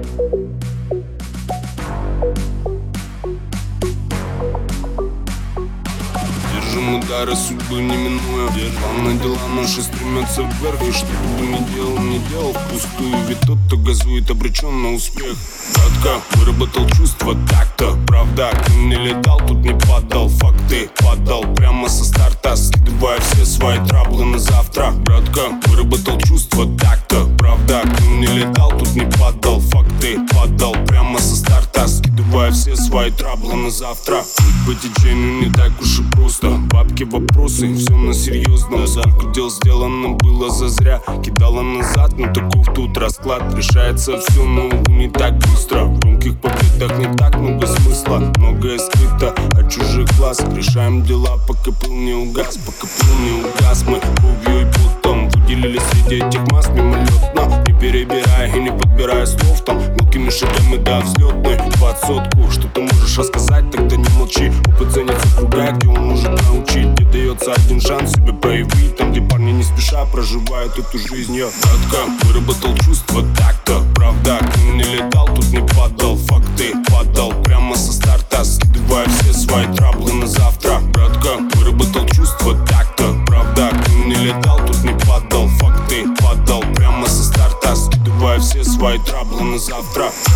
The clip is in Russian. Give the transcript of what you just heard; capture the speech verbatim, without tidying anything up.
Держим удары судьбы, не минуя. Главное, дела наши стремятся вверх. И что бы ни делал, не делал впустую. Ведь тот, кто газует, обречен на успех. Братка, выработал чувство так-то. Правда, кем не летал, тут не падал. Факты падал прямо со старта, скидывая все свои траблы на завтра. Братка, выработал чувство так-то. Правда, кем не летал, тут не падал. Факты падал прямо со старта, скидывая все свои траблы на завтра. Быть по течению не так уж и просто. Бабки, вопросы, все на серьезном. Сколько дел сделано было зазря. Кидала назад, но таков тут расклад. Решается все, но увы, не так быстро. В громких победах не так много смысла. Многое скрыто от чужих глаз. Решаем дела, пока пыл не угас. Пока пыл не угас, мы кровью и потом выделили среди этих масс мимолетно. Не перебирая и не подбирая слов. Там мелкими шагами до взлетной под сотку. Что ты можешь рассказать, тогда не молчи. Опыт ценится в кругах, где он может научить. Где дается один шанс себе проявить. Там, где парни не спеша проживают эту жизнь. Я кратко выработал чувство так-то. Правда, кем не летал, тут не падал. Факты падал прямо со старта, скидывая все свои траблы на завтра. Братка, выработал чувство так-то. Правда, кем не летал, тут не падал. Факты падал прямо со старта, скидывая все свои траблы на завтра.